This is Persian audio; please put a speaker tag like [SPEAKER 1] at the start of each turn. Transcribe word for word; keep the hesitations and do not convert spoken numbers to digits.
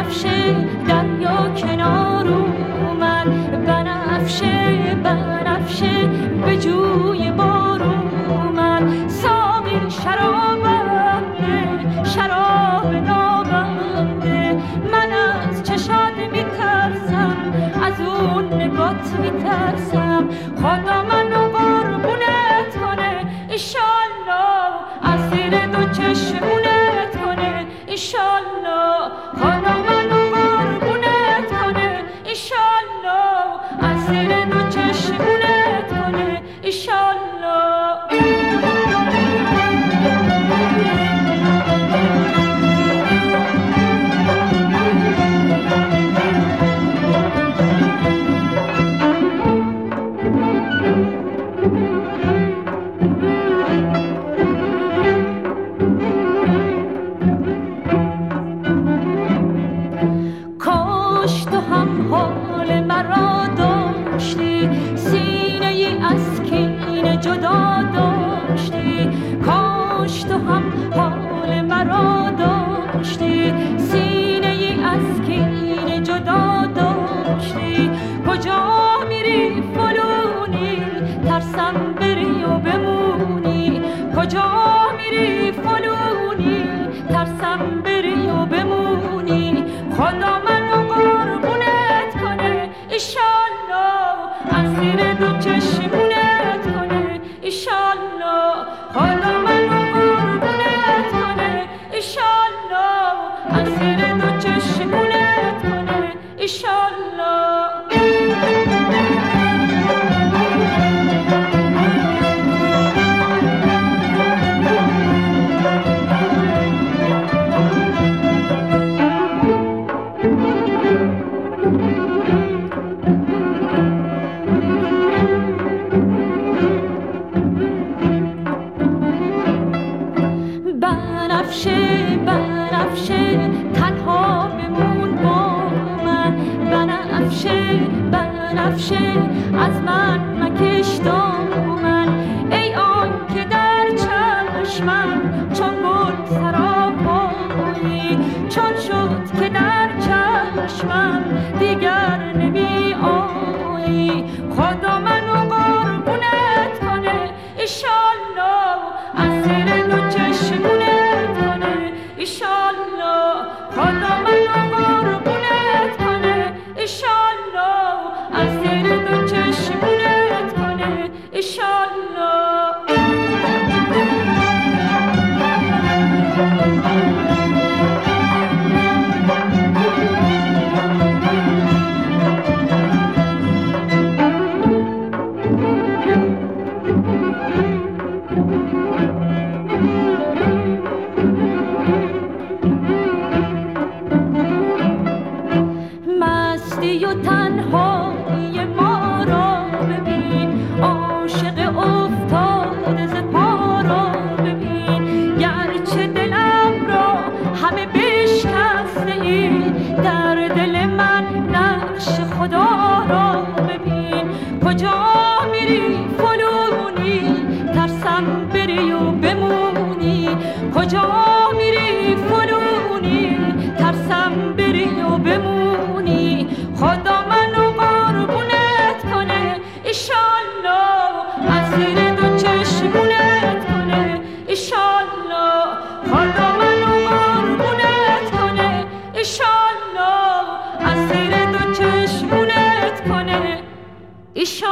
[SPEAKER 1] بنفشه دریا کنار اومد، بنفشه بنفشه به جوی بار اومد. ساقی شرابم ده، شراب نابم ده، من از چشات میترسم، از اون نگات میترسم. خدا منو قربونت کنه ایشالله، اسیر دو چشمونت کنه ایشالله. خدا منو قربونت کنه ایشالله، اسیر دو چشمونت کنه ایشالله. کاش تو هم حال مرا داشتی، سینه ای از کینه جدا داشتی. کاش تو هم حال مرا داشتی، سینه ای از کینه جدا داشتی. کجا میری فلونی، ترسم بری و بمونی. کجا میری فلونی، ترسم بری و بمونی. خدا منو قربونت کنه ایشالله، اسیر دو چشمونت کنه ایشالله. خدا منو قربونت کنه ایشالله، اسیر دو چشمونت کنه ایشالله. بنفشه بنفشه تنها بمون با من، بنفشه بنفشه از من مکش دامن. ای آن که در چشمم چون گل سراپایی، چون شد که در چشمم دیگر نمی آیی. خدا منو قربونت کنه ایشالله، اسیر دو چشمونت کنه ایشالله. خدا منو قربونت کنه ایشالله، اسیر دو چشمونت کنه ایشالله. مستی و تنهایی ما را ببین، عاشق افتاده ز پا را ببین. گرچه دلم را همه بشکسته ای، در دل من نقش خدا را ببین. کجا میری فلونی، ترسم بری و بمونی. کجا میری فلونی، ترسم بری و بمونی. خدا منو قربونت کنه ایشالله، اسیر دو چشمونت کنه ایشالله. خدا منو قربونت کنه ایشالله، اسیر دو چشمونت کنه ایشالله.